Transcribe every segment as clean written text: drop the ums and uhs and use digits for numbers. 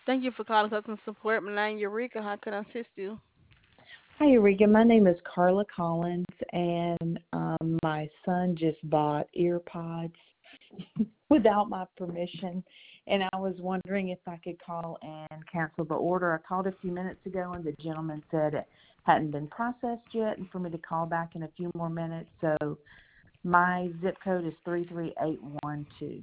Thank you for calling customer support. My name is Eureka. How can I assist you? Hi, Eureka. My name is Carla Collins, and my son just bought ear pods without my permission, and I was wondering if I could call and cancel the order. I called a few minutes ago, and the gentleman said it hadn't been processed yet, and for me to call back in a few more minutes. So my zip code is 33812.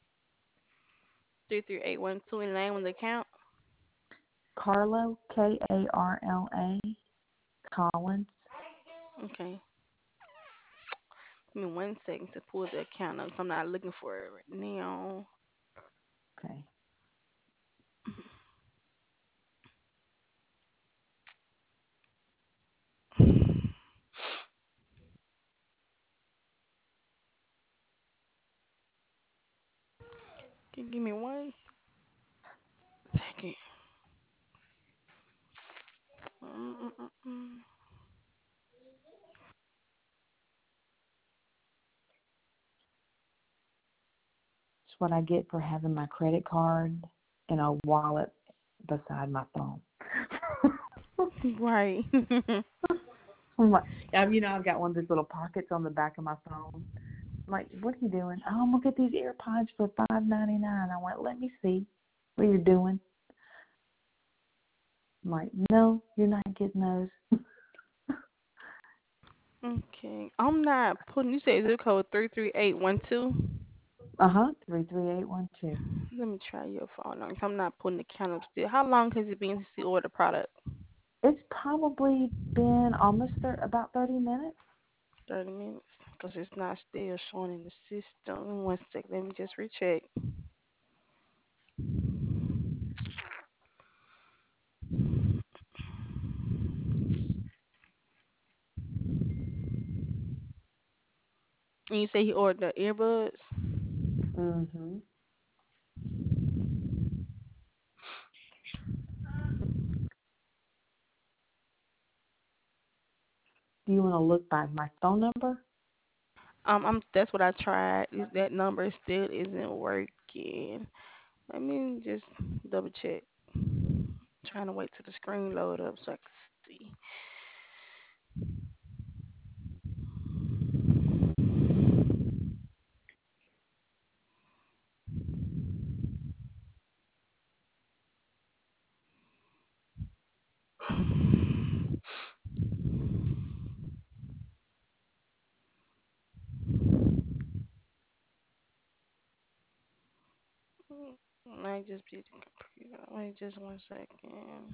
33812 in the name of the account. Carlo, Karla, Collins. Okay. Give me 1 second to pull the account up. 'Cause I'm not looking for it right now. Okay. Can you give me 1 second? Mm-mm-mm. It's what I get for having my credit card in a wallet beside my phone. Right. I'm like, I've got one of those little pockets on the back of my phone. I'm like, what are you doing? Oh, I'm gonna get these AirPods for $5.99. I went, let me see what you're doing. I'm like, no, you're not getting those. Okay. I'm not putting. You say zip code 33812. 33812. Let me try your phone number. 'Cause I'm not putting the count up still. How long has it been since you ordered the product? It's probably been almost about 30 minutes. 30 minutes. Because it's not still showing in the system. 1 second. Let me just recheck. And you say he ordered the earbuds? Mm-hmm. Do you want to look by my phone number? That's what I tried. That number still isn't working. Let me just double check. Trying to wait till the screen load up so I can see. Might just be the computer. Wait just 1 second.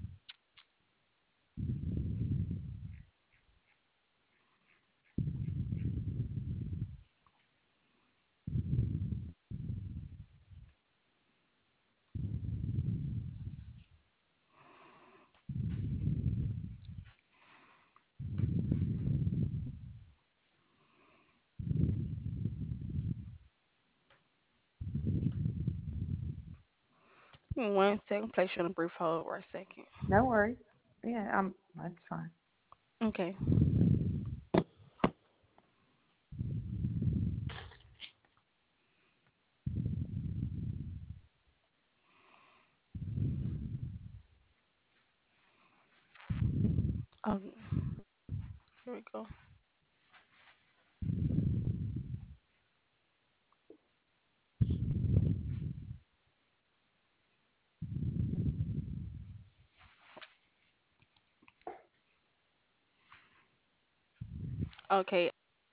Give me 1 second. Place you on a brief hold for a second. No worries. Yeah, that's fine. Okay. Um, Here we go. Okay.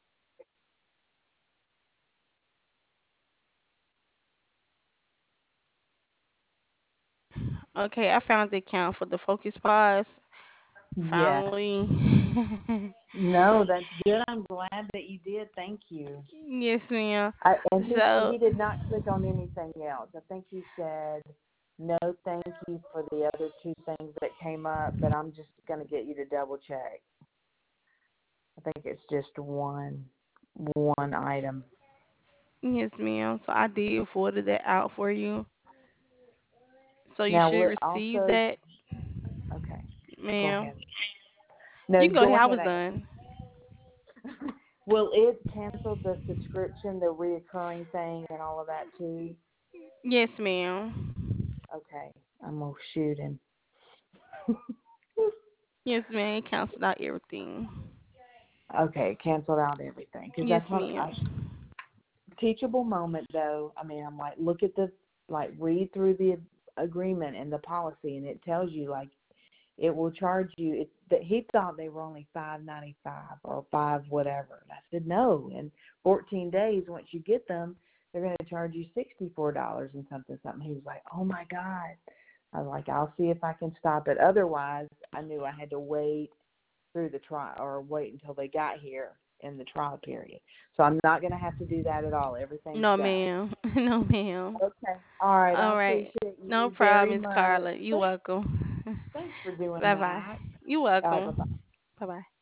Okay. I found the account for the Focus Pods. Yeah. Finally. No, that's good. I'm glad that you did. Thank you. Yes, ma'am. And So, he did not click on anything else. I think he said no, thank you for the other two things that came up, but I'm just going to get you to double check. I think it's just one item. yes, ma'am. So I did forward that out for you. So you Now, should will it receive also? that, Okay, go ma'am. ahead. No, You can go go ahead. I ahead. was done. Will it cancel the subscription, the reoccurring thing, and all of that too? Yes, ma'am. Okay. I'm gonna shoot him. Yes, man. It canceled out everything. Okay, canceled out everything because Yes, that's what ma'am. I teachable moment though. I mean, I'm like, look at the like read through the agreement and the policy, and it tells you like it will charge you. It, that he thought they were only $5.95 or five whatever. And I said no. In 14 days, once you get them, they're going to charge you $64 and something. He was like, oh my God. I was like, I'll see if I can stop it. Otherwise, I knew I had to wait through the trial or wait until they got here in the trial period. So I'm not going to have to do that at all. Everything's No, done. ma'am. No, ma'am. Okay. All right. I All right. appreciate No you problem, very Miss much. Carla. You welcome. Thanks for doing Bye bye. that. You All right. Bye-bye. welcome. Bye bye.